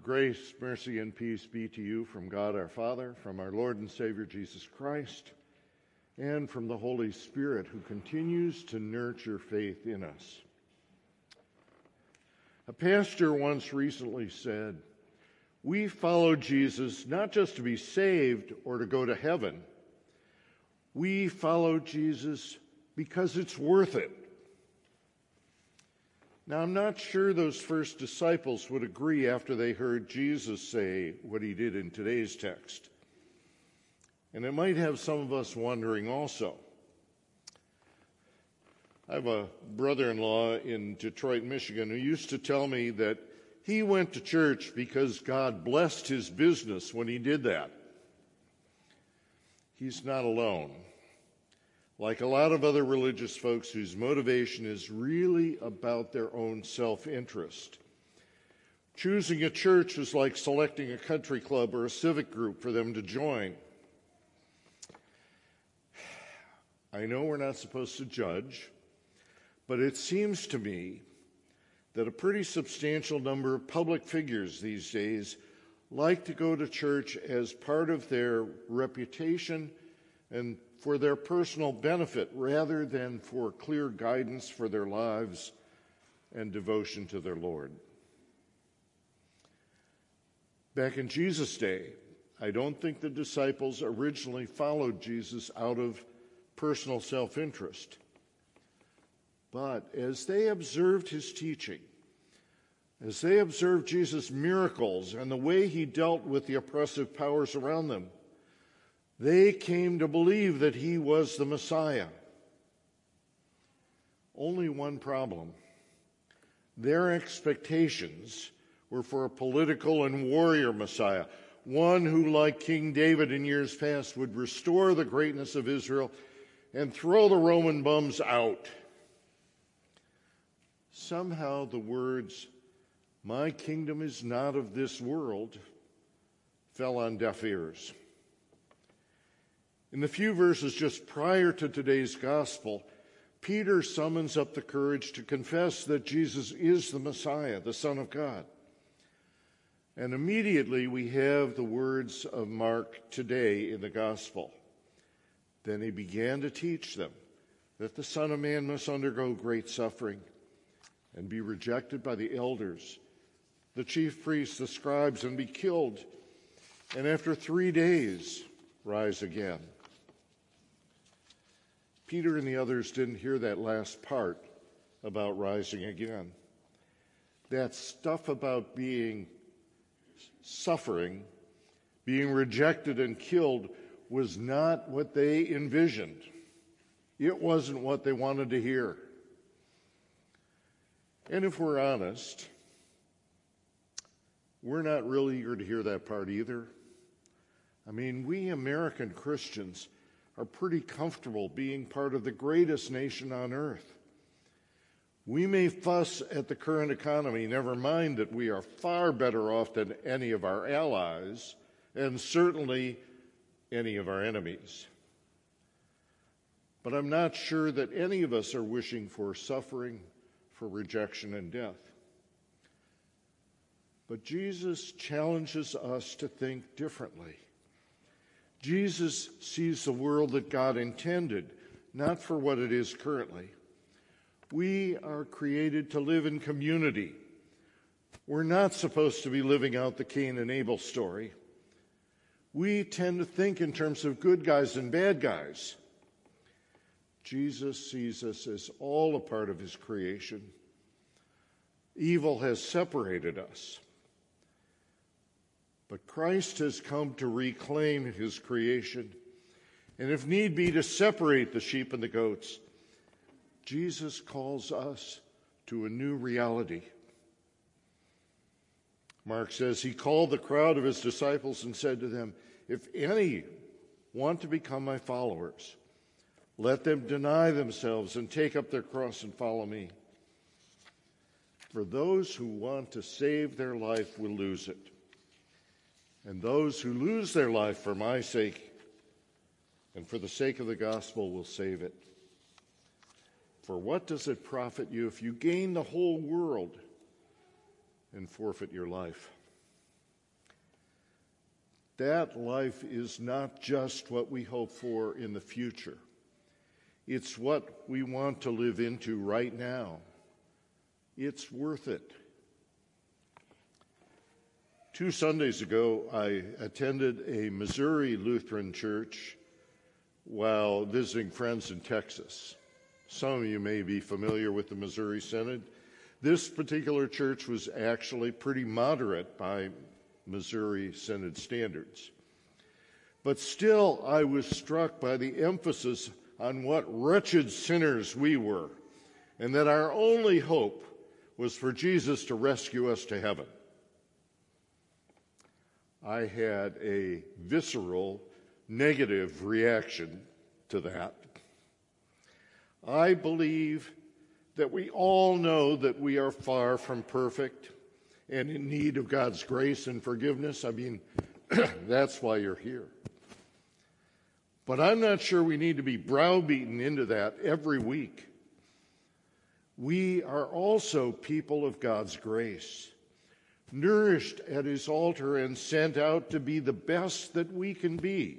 Grace, mercy, and peace be to you from God our Father, from our Lord and Savior Jesus Christ, and from the Holy Spirit who continues to nurture faith in us. A pastor once recently said, "We follow Jesus not just to be saved or to go to heaven. We follow Jesus because it's worth it." Now, I'm not sure those first disciples would agree after they heard Jesus say what he did in today's text. And it might have some of us wondering also. I have a brother-in-law in Detroit, Michigan, who used to tell me that he went to church because God blessed his business when he did that. He's not alone. Like a lot of other religious folks whose motivation is really about their own self-interest. Choosing a church is like selecting a country club or a civic group for them to join. I know we're not supposed to judge, but it seems to me that a pretty substantial number of public figures these days like to go to church as part of their reputation and for their personal benefit rather than for clear guidance for their lives and devotion to their Lord. Back in Jesus' day, I don't think the disciples originally followed Jesus out of personal self-interest. But as they observed his teaching, as they observed Jesus' miracles and the way he dealt with the oppressive powers around them, they came to believe that he was the Messiah. Only one problem. Their expectations were for a political and warrior Messiah, one who, like King David in years past, would restore the greatness of Israel and throw the Roman bums out. Somehow the words, "My kingdom is not of this world," fell on deaf ears. In the few verses just prior to today's gospel, Peter summons up the courage to confess that Jesus is the Messiah, the Son of God. And immediately we have the words of Mark today in the gospel. Then he began to teach them that the Son of Man must undergo great suffering and be rejected by the elders, the chief priests, the scribes, and be killed, and after 3 days rise again. Peter and the others didn't hear that last part about rising again. That stuff about suffering, being rejected and killed was not what they envisioned. It wasn't what they wanted to hear. And if we're honest, we're not really eager to hear that part either. I mean, we American Christians are pretty comfortable being part of the greatest nation on earth. We may fuss at the current economy, never mind that we are far better off than any of our allies, and certainly any of our enemies. But I'm not sure that any of us are wishing for suffering, for rejection and death. But Jesus challenges us to think differently. Jesus sees the world that God intended, not for what it is currently. We are created to live in community. We're not supposed to be living out the Cain and Abel story. We tend to think in terms of good guys and bad guys. Jesus sees us as all a part of his creation. Evil has separated us. But Christ has come to reclaim his creation, and if need be, to separate the sheep and the goats. Jesus calls us to a new reality. Mark says he called the crowd of his disciples and said to them, "If any want to become my followers, let them deny themselves and take up their cross and follow me. For those who want to save their life will lose it. And those who lose their life for my sake and for the sake of the gospel will save it. For what does it profit you if you gain the whole world and forfeit your life?" that life is not just what we hope for in the future. It's what we want to live into right now. It's worth it. 2 Sundays ago, I attended a Missouri Lutheran church while visiting friends in Texas. Some of you may be familiar with the Missouri Synod. This particular church was actually pretty moderate by Missouri Synod standards. But still, I was struck by the emphasis on what wretched sinners we were, and that our only hope was for Jesus to rescue us to heaven. I had a visceral, negative reaction to that. I believe that we all know that we are far from perfect and in need of God's grace and forgiveness. I mean, that's why you're here. But I'm not sure we need to be browbeaten into that every week. We are also people of God's grace, nourished at his altar and sent out to be the best that we can be.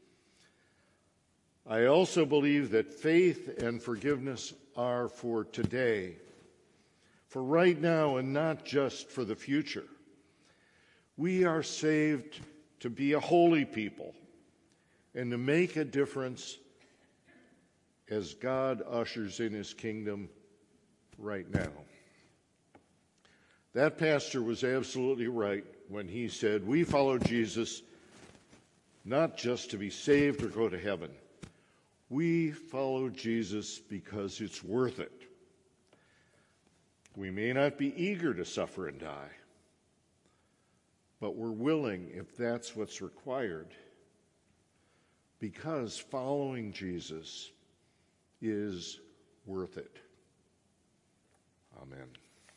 I also believe that faith and forgiveness are for today, for right now and not just for the future. We are saved to be a holy people and to make a difference as God ushers in his kingdom right now. That pastor was absolutely right when he said, we follow Jesus not just to be saved or go to heaven. We follow Jesus because it's worth it. We may not be eager to suffer and die, but we're willing if that's what's required, because following Jesus is worth it. Amen.